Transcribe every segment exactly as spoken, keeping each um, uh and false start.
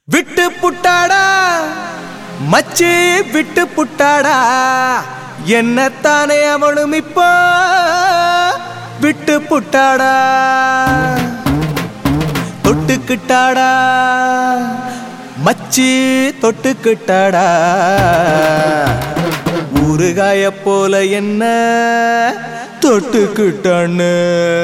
விட்டு புட்டாடா மச்சி விட்டு புட்டாடா என்னத்தானே அவளும் இப்போ விட்டு புட்டாடா தொட்டுக்கிட்டாடா மச்சி தொட்டுக்கிட்டாடா ஊறுகாய போல என்ன தொட்டுக்கிட்டான்னு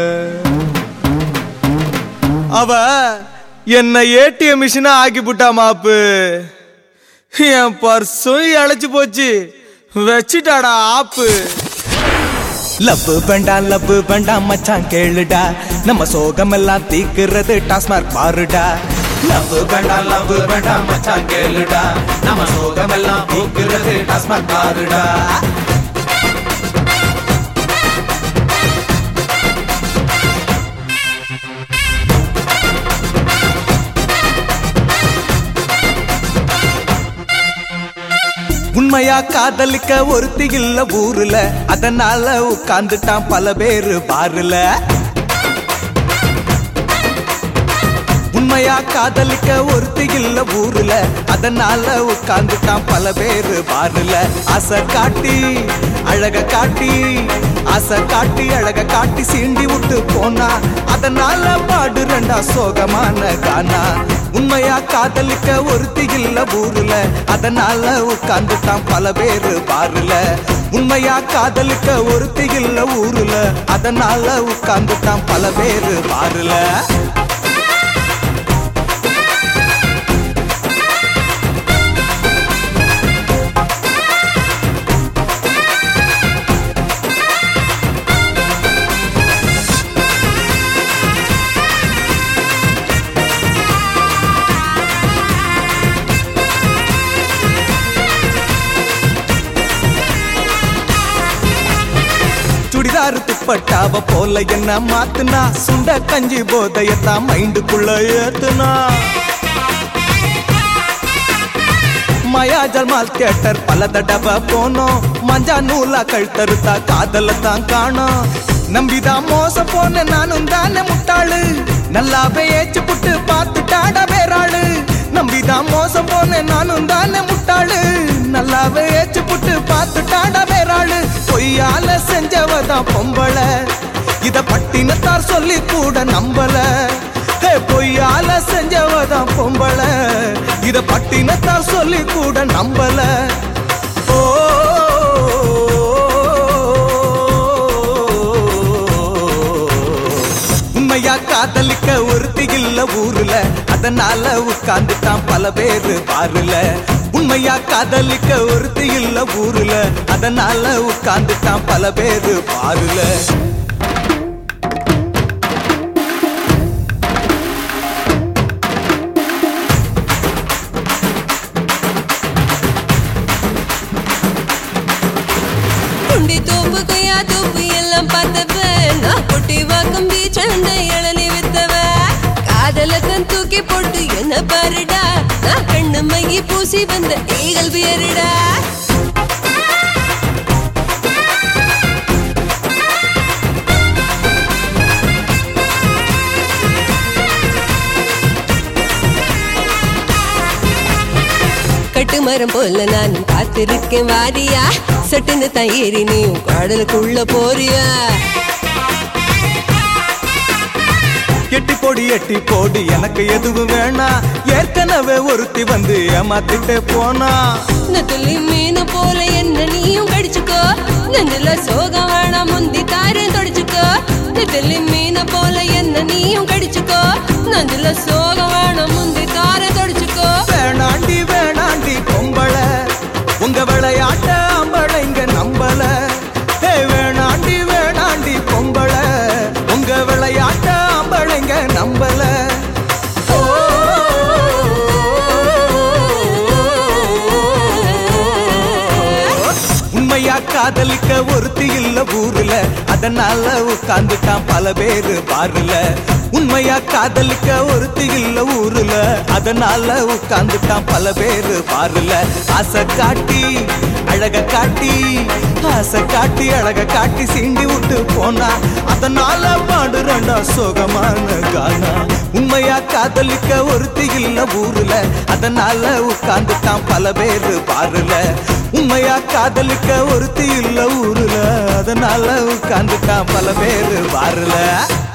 அவ என்ன ஏடிஎம் மிஷினா ஆக்கி புட்டா மாப்பு என் பர்சும் இழைச்சு போச்சு வச்சிட்டாடா ஆப்பு லவ் வேண்டாம் லவ் வேண்டாம் மச்சான் கேளுடா நம்ம சோகம் எல்லாம் தீக்குறது டாஸ்மார்க் பாருடா லவ் வேண்டாம் லவ் வேண்டாம் மச்சான் கேளுடா நம்ம சோகம் எல்லாம் தீக்குறது டாஸ்மார்க் பாருடா உண்மையா காதலிக்க ஒருத்தி இல்ல ஊருல அதனால உட்கார்ந்துட்டான் பல பேரு பாருல உண்மையா காதலிக்க ஒருத்தி இல்ல ஊருல அதனால உட்கார்ந்துட்டான் பல பேரு பாருல ஆசை காட்டி அழக காட்டி ஆசை காட்டி அழக காட்டி சீண்டி விட்டு போனா அதனால பாடு ரெண்டா சோகமான கானா உண்மையா காதலிக்க ஒருத்தி இல்ல ஊருல அதனால உட்கார்ந்துட்டான் பல பேரு பாருல உண்மையா காதலிக்க ஒருத்தி இல்ல ஊருல அதனால உட்கார்ந்துட்டான் பல பேரு பாருல சுடிதாரு துப்பட்டாவ போல என்ன மாத்துனா சுண்ட கஞ்சி போதையத்தான் மைண்டுக்குள்ள ஏத்துனா மாயா ஜல்மால் தியேட்டர் பல தடவை போனோம் மஞ்சா நூலா கழுத்தறுத்தா காதலத்தான் காணோம் நம்பிதான் மோசம் போன நானும் தானே முட்டாளு நல்லாவே ஏச்சு புட்டு பார்த்துட்டாடா வேறாளு நம்பிதான் மோசம் போன நானும் தானே முட்டாளு நல்லாவே ஏச்சு புட்டு பார்த்துட்டாடா வேறாளு பொய்யால செஞ்சவதான் பொம்பள இத பட்டினத்தார் சொல்லி கூட நம்பல பொய்யால செஞ்சவதான் பொம்பள இத பட்டினத்தார் சொல்லி கூட நம்பல ஓ உண்மையா காதலிக்க ஒருத்தி இல்ல ஊருல அதனால உட்கார்ந்துட்டான் பல பேரு பாருல உண்மையா காதலிக்க ஒருத்தி இல்ல ஊருல அதனால உட்கார்ந்துட்டான் பல பேரு பாருல குண்டி தோப்பு கொய்யா தோப்பு எல்லாம் பார்த்தவன் நான் பொட்டி வாக்கம் பீச்சந்த இளநி வித்தவ காதலக்கன் தூக்கி போட்டு என்ன பாருடா நான் கண்ணு மங்கி பூசி வந்த ஈகல் வியருடா கட்டு மரம் போல நானும் காத்திருக்கேன் வாரியா சட்டுன்னு தான் ஏறி நீயும் கடலுக்குள்ள போறியா எட்டி போடி எட்டி போடி எனக்கு எதுவும் வேணா ஏற்கனவே ஒருத்தி வந்து ஏமாத்திட்டே போனா நெத்துலி மீன் போல என்ன நீயும் கடிச்சுக்கோ நெஞ்சில சோகம் வேணாம் முந்தி தாரேன் தொடச்சுக்கோ நெத்துலி மீன் போல என்ன நீயும் கடிச்சுக்கோ நெஞ்சில சோகம் வேணாம் முந்தி தாரேன் தொடச்சுக்கோ வேணாண்டி வேணாண்டி பொம்பள உங்க விளையாட்ட அம்பள இங்க நம்பல வேணாண்டி வேணாண்டி பொம்பள உங்க விளையாட்ட அம்பள இங்க நம்பல உண்மையா காதலிக்க ஒருத்தி இல்ல ஊருல அதனால உட்கார்ந்துட்டான் பல பேரு பாருல உண்மையா காதலிக்க ஒருத்தி இல்ல ஊருல அதனால உட்கார்ந்துட்டான் பல பேரு பாருல ஆசை காட்டி அழக காட்டி ஆசை காட்டி அழக காட்டி சீண்டி விட்டு போனா அதனால பாடுறண்டா சோகமான கானா உண்மையா காதலிக்க ஒருத்தி இல்ல ஊருல அதனால உட்கார்ந்துட்டான் பல பேரு பாருல உண்மையா காதலிக்க ஒருத்தி இல்ல ஊருல அதனால உட்கார்ந்துட்டான் பல பேரு பாருல